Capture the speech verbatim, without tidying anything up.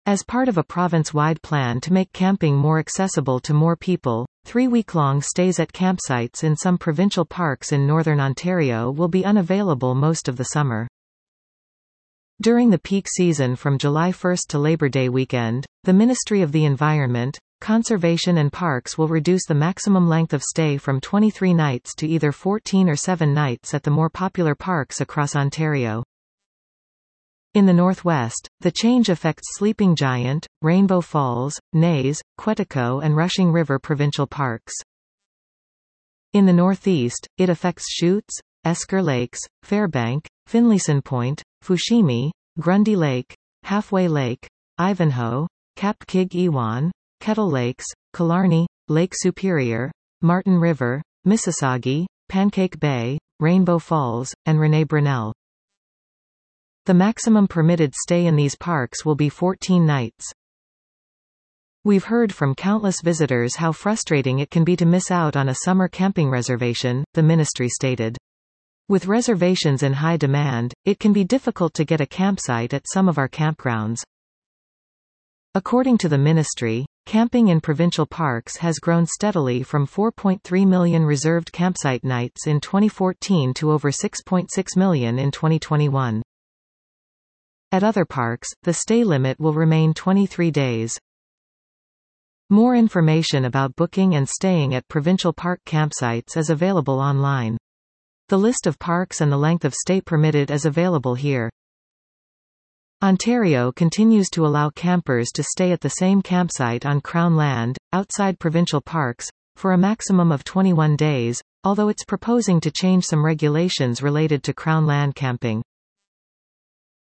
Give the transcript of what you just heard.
As part of a province-wide plan to make camping more accessible to more people, three-week-long stays at campsites in some provincial parks in northern Ontario will be unavailable most of the summer. During the peak season from July first to Labor Day weekend, the Ministry of the Environment, Conservation and Parks will reduce the maximum length of stay from twenty-three nights to either fourteen or seven nights at the more popular parks across Ontario. In the Northwest, the change affects Sleeping Giant, Rainbow Falls, Naze, Quetico and Rushing River provincial parks. In the Northeast, it affects Chutes, Esker Lakes, Fairbank, Finlayson Point, Fushimi, Grundy Lake, Halfway Lake, Ivanhoe, Cap Kig-Ewan, Kettle Lakes, Killarney, Lake Superior, Martin River, Mississauga, Pancake Bay, Rainbow Falls, and Rene Brunel. The maximum permitted stay in these parks will be fourteen nights. We've heard from countless visitors how frustrating it can be to miss out on a summer camping reservation, the ministry stated. With reservations in high demand, it can be difficult to get a campsite at some of our campgrounds. According to the ministry, camping in provincial parks has grown steadily from four point three million reserved campsite nights in twenty fourteen to over six point six million in twenty twenty-one. At other parks, the stay limit will remain twenty-three days. More information about booking and staying at provincial park campsites is available online. The list of parks and the length of stay permitted is available here. Ontario continues to allow campers to stay at the same campsite on Crown land, outside provincial parks, for a maximum of twenty-one days, although it's proposing to change some regulations related to Crown land camping.